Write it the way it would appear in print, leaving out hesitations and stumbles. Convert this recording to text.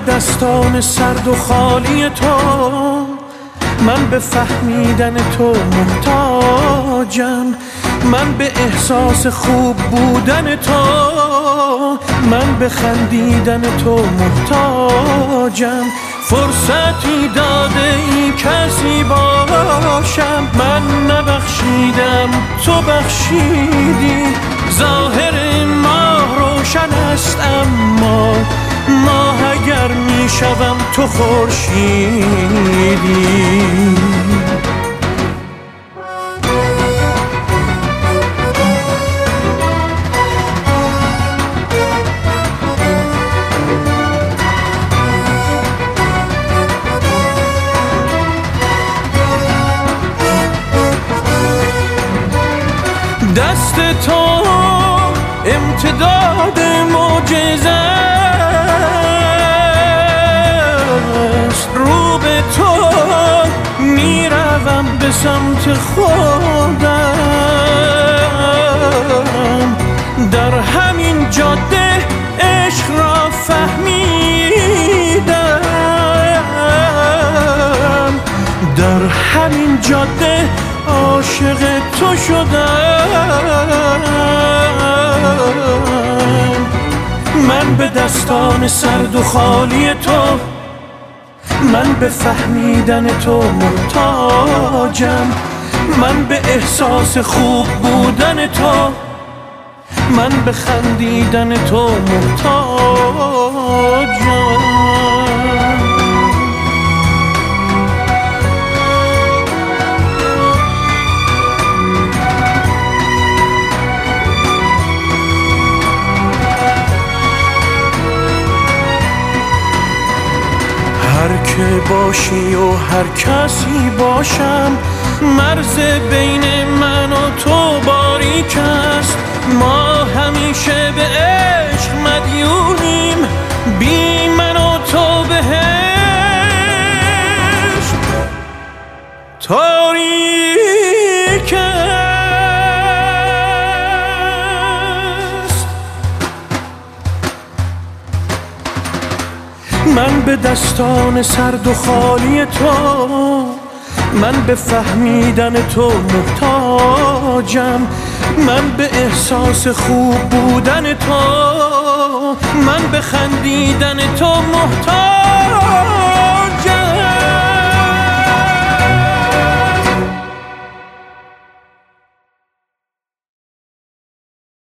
دستان سرد و خالی تو، من به فهمیدن تو محتاجم، من به احساس خوب بودن تو، من به خندیدن تو محتاجم. فرصتی داده ای کسی باشم، من نبخشیدم تو بخشیدی. ظاهر ماه روشن است اما ماه اگر می شوم تو خورشیدی. دست تو امتداد معجزه است، رو به تو میروم به سمت خودم. در همین جاده عشق را فهمیدم، در همین جاده عاشق تو شدم. من به دستان سرد و خالی تو، من به فهمیدن تو محتاجم، من به احساس خوب بودن تو، من به خندیدن تو محتاجم. هر که باشی و هر کسی باشم، مرز بین من و تو باریک است. ما همیشه به عشق مدیونیم، بی من و تو بهشت تاریک است. من به دستان سرد و خالی تو، من به فهمیدن تو محتاجم، من به احساس خوب بودن تو، من به خندیدن تو محتاجم.